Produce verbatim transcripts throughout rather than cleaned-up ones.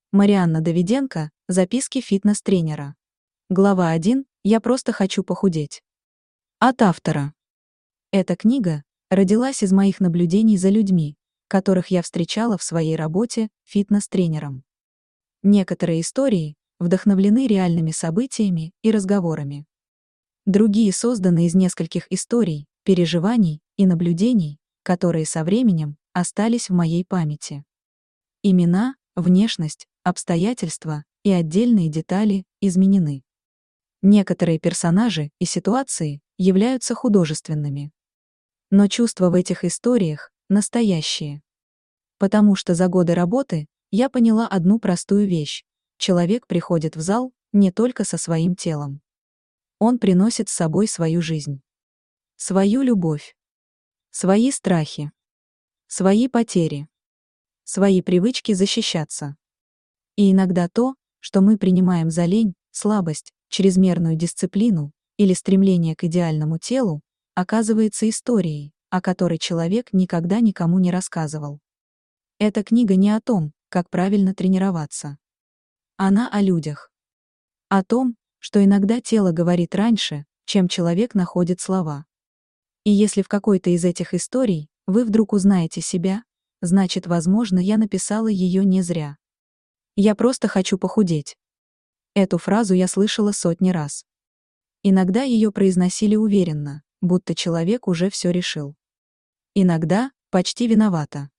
Марианна Давиденко, записки фитнес-тренера. Глава один. Я просто хочу похудеть. От автора. Эта книга родилась из моих наблюдений за людьми, которых я встречала в своей работе фитнес-тренером. Некоторые истории вдохновлены реальными событиями и разговорами. Другие созданы из нескольких историй, переживаний и наблюдений, которые со временем остались в моей памяти. Имена, внешность, обстоятельства и отдельные детали изменены. Некоторые персонажи и ситуации являются художественными. Но чувства в этих историях настоящие. Потому что за годы работы я поняла одну простую вещь. Человек приходит в зал не только со своим телом. Он приносит с собой свою жизнь. Свою любовь. Свои страхи. Свои потери. Свои привычки защищаться. И иногда то, что мы принимаем за лень, слабость, чрезмерную дисциплину или стремление к идеальному телу, оказывается историей, о которой человек никогда никому не рассказывал. Эта книга не о том, как правильно тренироваться. Она о людях. О том, что иногда тело говорит раньше, чем человек находит слова. И если в какой-то из этих историй вы вдруг узнаете себя, значит, возможно, я написала ее не зря. Я просто хочу похудеть. Эту фразу я слышала сотни раз. Иногда ее произносили уверенно, будто человек уже все решил. Иногда почти виновата.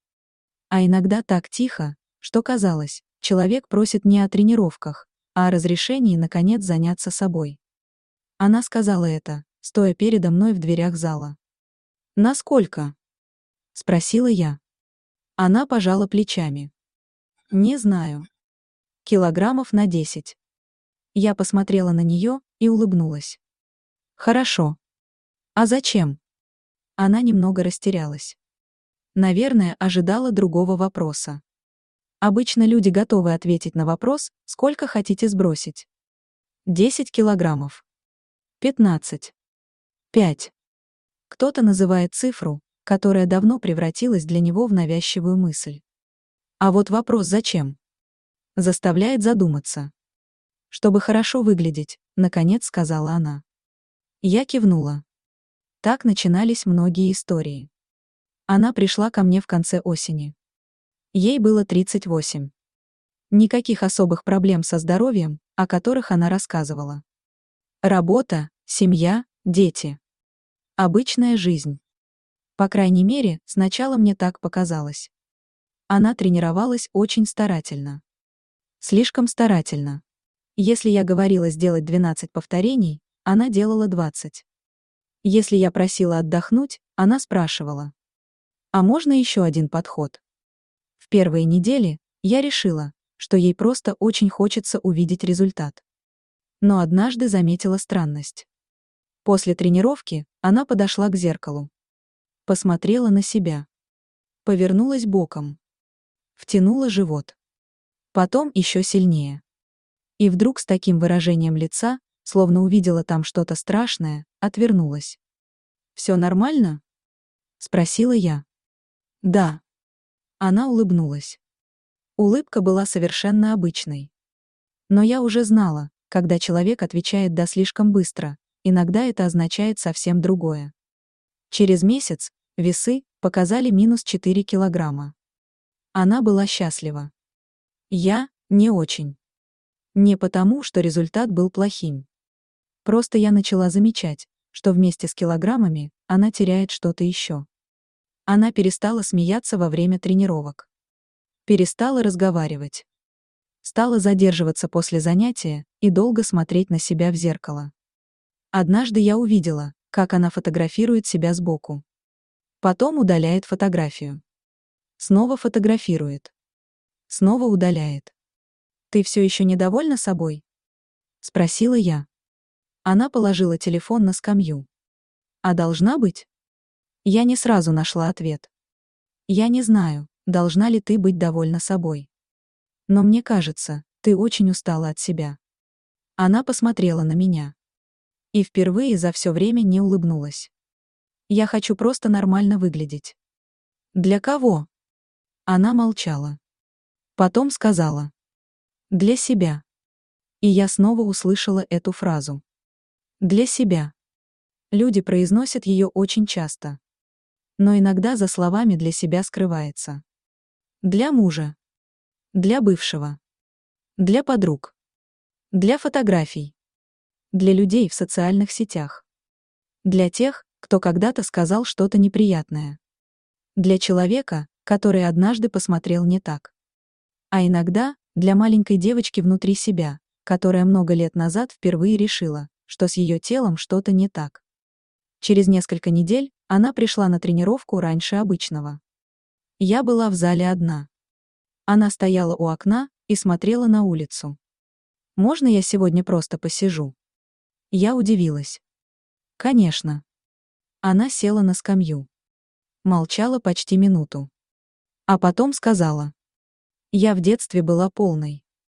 А иногда так тихо, что казалось, человек просит не о тренировках, а о разрешении, наконец, заняться собой. Она сказала это, стоя передо мной в дверях зала. «Насколько?» — спросила я. Она пожала плечами. «Не знаю. Килограммов на десять». Я посмотрела на нее и улыбнулась. «Хорошо. А зачем?» Она немного растерялась. Наверное, ожидала другого вопроса. Обычно люди готовы ответить на вопрос, сколько хотите сбросить. десять килограммов. пятнадцать. пять. Кто-то называет цифру, которая давно превратилась для него в навязчивую мысль. А вот вопрос «зачем?» заставляет задуматься. «Чтобы хорошо выглядеть», — наконец сказала она. Я кивнула. Так начинались многие истории. Она пришла ко мне в конце осени. Ей было тридцать восемь. Никаких особых проблем со здоровьем, о которых она рассказывала. Работа, семья, дети. Обычная жизнь. По крайней мере, сначала мне так показалось. Она тренировалась очень старательно. Слишком старательно. Если я говорила сделать двенадцать повторений, она делала двадцать. Если я просила отдохнуть, она спрашивала: «А можно еще один подход?» В первые недели я решила, что ей просто очень хочется увидеть результат. Но однажды заметила странность. После тренировки она подошла к зеркалу. Посмотрела на себя. Повернулась боком. Втянула живот. Потом еще сильнее. И вдруг с таким выражением лица, словно увидела там что-то страшное, отвернулась. «Все нормально?» — спросила я. «Да». Она улыбнулась. Улыбка была совершенно обычной. Но я уже знала, когда человек отвечает «да» слишком быстро, иногда это означает совсем другое. Через месяц весы показали минус четыре килограмма. Она была счастлива. Я — не очень. Не потому, что результат был плохим. Просто я начала замечать, что вместе с килограммами она теряет что-то еще. Она перестала смеяться во время тренировок. Перестала разговаривать. Стала задерживаться после занятия и долго смотреть на себя в зеркало. Однажды я увидела, как она фотографирует себя сбоку. Потом удаляет фотографию. Снова фотографирует. Снова удаляет. «Ты все еще недовольна собой?» — спросила я. Она положила телефон на скамью. «А должна быть?» Я не сразу нашла ответ. «Я не знаю, должна ли ты быть довольна собой. Но мне кажется, ты очень устала от себя». Она посмотрела на меня. И впервые за все время не улыбнулась. «Я хочу просто нормально выглядеть». «Для кого?» Она молчала. Потом сказала: Для себя. И я снова услышала эту фразу. Для себя. Люди произносят ее очень часто. Но иногда за словами «для себя» скрывается. Для мужа. Для бывшего. Для подруг. Для фотографий. Для людей в социальных сетях. Для тех, кто когда-то сказал что-то неприятное. Для человека, который однажды посмотрел не так. А иногда для маленькой девочки внутри себя, которая много лет назад впервые решила, что с ее телом что-то не так. Через несколько недель она пришла на тренировку раньше обычного. Я была в зале одна. Она стояла у окна и смотрела на улицу. «Можно я сегодня просто посижу?» Я удивилась. «Конечно». Она села на скамью. Молчала почти минуту. А потом сказала. «Я в детстве была полной.